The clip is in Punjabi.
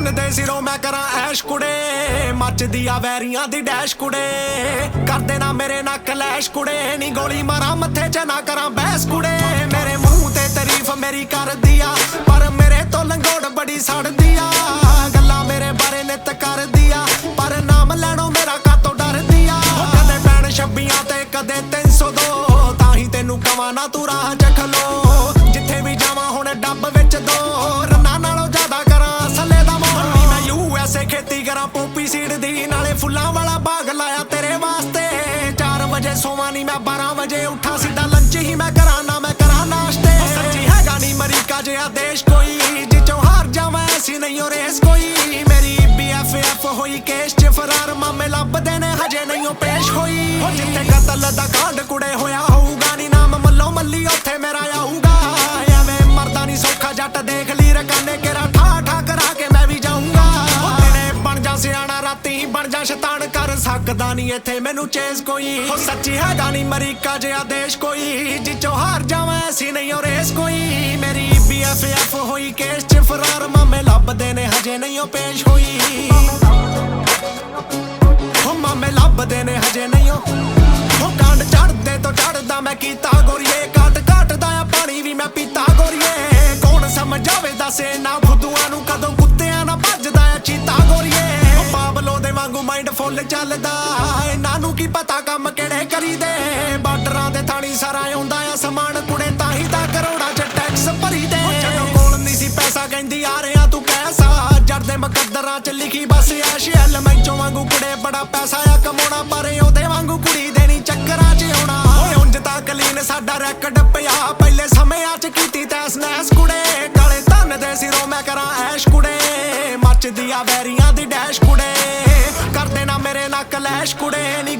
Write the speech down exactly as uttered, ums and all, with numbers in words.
ਧਨ ਦੇ ਸਿਰੋਂ ਮੈਂ ਕਰਾਂ ਐਸ਼ ਕੁੜੇ, ਮੱਚਦੀ ਆ ਵੈਰੀਆਂ ਦੀ ਡੈਸ਼ ਕੁੜੇ, ਕਰਦੇ ਨਾ ਮੇਰੇ ਨਾਲ ਕਲੈਸ਼ ਕੁੜੇ, ਨੀ ਗੋਲੀ ਮਾਰਾਂ ਮੱਥੇ 'ਚ ਨਾ ਕਰਾਂ ਬਹਿਸ ਕੁੜੇ। ਮੇਰੇ ਮੂੰਹ ਤੇ ਤਾਰੀਫ ਮੇਰੀ ਕਰਦੀ ਆ, ਪਰ ਮੇਰੇ ਤੋਂ ਲੰਗੋੜ ਬੜੀ ਸੜਦੀ ਆ, ਗੱਲਾਂ ਮੇਰੇ ਬਾਰੇ ਨਿੱਤ ਕਰਦੀ ਆ, ਪਰ ਨਾਮ ਲੈਣੋਂ ਮੇਰਾ ਕਾਤੋਂ ਡਰਦੀ ਆ। ਕਦੇ ਪੈਣ ਛੱਬੀਆਂ ਤੇ ਕਦੇ ਤਿੰਨ ਸੌ ਦੋ, ਤਾਂ ਹੀ ਤੈਨੂੰ ਕਵਾਂ ਨਾ ਤੂੰ ਰਾਹ 'ਚ ਖਲੋ, ਜਿੱਥੇ ਵੀ ਜਾਵਾਂ ਹੁਣ ਡੱਬ ਵਿੱਚ ਦੋ, ਰੰਨਾਂ ਨਾਲੋਂ ਜ਼ਿਆਦਾ ਕਰਾਂ ਅਸਲੇ ਦਾ ਮੋਹ। ਮੈਂ ਯੂ ਐਸ ਏ ਖੇਤੀ ਕਰਾਂ ਪੋਪੀ ਸੀਡ ਦੀ, ਨਾਲੇ ਫੁੱਲਾਂ ਵਾਲਾ ਬਾਗ ਲਾਇਆ ਤੇਰੇ ਵਾਸਤੇ, ਚਾਰ ਵਜੇ ਸੋਵਾਂ ਨੀ ਮੈਂ ਬਾਰਾਂ ਵਜੇ ਉੱਠਾਂ, ਸਿੱਧਾ ਲੰਚ ਹੀ ਮੈਂ ਕਰਾਂ ਨਾ ਮੈਂ ਕਰਾਂ ਨਾਸ਼ਤੇ। ਸੱਚੀ ਹੈਗਾ ਨੀ ਅਮਰੀਕਾ ਜਿਹਾ ਦੇਸ਼ ਕੋਈ, ਜਿੱਚੋਂ ਹਾਰ ਜਾਵਾਂ ਐਸੀ ਨਹੀਂ ਓ ਰੇਸ ਕੋਈ, ਮੇਰੀ ਬੀ ਐਫ ਐਫ ਹੋਈ ਕੇਸ 'ਚ ਫਰਾਰ, ਮਾਮੇ ਲੱਭਦੇ ਨੇ ਹਜੇ ਨਹੀਂ ਓ ਪੇਸ਼ ਹੋਈ। ਜਿੱਥੇ ਕਤਲ ਦਾ ਕਾਂਡ ਕੁੜੇ ਹੋਇਆ ਹੋਊਗਾ, ਨੀ ਨਾਮ ਮੱਲੋ ਮੱਲੀ ਉੱਥੇ ਮੇਰਾ ਆਊਗਾ, ਐਵੇਂ ਮਰਦਾ ਨੀ ਸੌਖਾ ਜੱਟ ਦੇਖ ਲਈ ਰਕਾਨੇ ਕੇਰਾ ਠਾ ਠਾ ਕਰਾ ਕੇ ਮੈਂ ਵੀ ਜਾਊਂਗਾ। ਤੇਰੇ ਬਣ ਜਾ ਸਿਆਣਾ ਰਾਤੀ ਬਣ ਜਾ ਸ਼ੈਤਾਨ, ਕਰ ਸਕਦਾ ਨੀ ਇੱਥੇ ਮੈਨੂੰ ਚੇਸ ਕੋਈ, ਹੋ ਸੱਚੀ ਹੈਗਾ ਨੀ ਅਮਰੀਕਾ ਜਿਹਾ ਦੇਸ਼ ਕੋਈ, ਜਿੱਚੋਂ ਹਾਰ ਜਾਵਾਂ ਐਸੀ ਨਹੀਂ ਓ ਰੇਸ ਕੋਈ, ਮੇਰੀ ਬੀ ਐਫ ਐਫ ਹੋਈ ਕੇਸ 'ਚ ਫਰਾਰ, ਮਾਮੇ ਲੱਭਦੇ ਨੇ ਹਜੇ ਨਹੀਂ ਓ ਪੇਸ਼ ਹੋਈ, ਹੋ ਮਾਮੇ ਲੱਭਦੇ ਨੇ ਹਜੇ ਨਹੀਂ ਓ। ਹੋ ਕਾਂਡ ਚੜਦੇ ਤੋਂ ਚੜਦਾ ਮੈਂ ਕੀਤਾ ਗੋਰੀਏ, ਕਾਟ ਕਾਟਦਾ ਆ ਪਾਣੀ ਵੀ ਮੈਂ ਪੀਤਾ ਗੋਰੀਏ, ਕੌਣ ਸਮਝਾਵੇ ਦੱਸੇ ਨਾ ਫੁੱਦੂਆਂ ਨੂੰ, ਕਦੋਂ ਕੁੱਤਿਆਂ ਨਾਲ ਭੱਜਦਾ ਆ ਚੀਤਾ ਗੋਰੀਏ। ਹੋ ਪਾਬਲੋ ਦੇ ਵਾਂਗੂ ਮਾਈਂਡ ਫੁੱਲ ਚੱਲਦਾ, ਇਹਨਾਂ ਨੂੰ ਕੀ ਪਤਾ ਕੰਮ ਕਿਹੜੇ ਕਰੀਦੇ, ਬਾਰਡਰਾਂ ਦੇ ਥਾਣੀ ਸਾਰਾ ਆਉਂਦਾ ਆ ਸਮਾਨ ਕੁੜੇ, ਤਾਂ ਹੀ ਤਾਂ ਕਰੋੜਾਂ 'ਚ ਟੈਕਸ ਭਰੀਦੇ। ਜਦੋਂ ਕੋਲ ਨਹੀਂ ਸੀ ਪੈਸਾ ਕਹਿੰਦੀ ਆ ਰਿਹਾ ਤੂੰ ਕੈਸਾ, ਜੜ ਦੇ ਮੁਕੱਦਰਾਂ 'ਚ ਲਿਖੀ ਬਸ ਐਸ਼, ਐਲ ਮੈਂਚੋ ਵਾਂਗੂ ਕੁੜੇ ਬੜਾ ਪੈਸਾ ਆ ਕਮਾਉਣਾ, ਪਰ ਉਹਦੇ ਵਾਂਗੂ ਕੁੜੀ ਦੇ ਨੀ ਚੱਕਰਾਂ 'ਚ ਆਉਣਾ। ਓਏ ਉਂਝ ਤਾਂ ਕਲੀਨ ਸਾਡਾ ਰੈਕਡ ਪਿਆ, ਪਹਿਲੇ ਸਮਿਆਂ 'ਚ ਕੀਤੀ ਤੈਸ ਨੈਸ ਕੁੜੇ, ਕਾਲੇ ਧਨ ਦੇ ਸਿਰੋਂ ਮੈਂ ਕਰਾਂ ਐਸ਼ ਕੁੜੇ, ਮੱਚਦੀ ਆ ਵੈਰੀਆਂ ਦੀ ਡੈਸ਼ ਕੁੜੇ, ਕਰਦੇ ਨਾ ਮੇਰੇ ਨਾਲ ਕਲੈਸ਼ ਕੁੜੇ।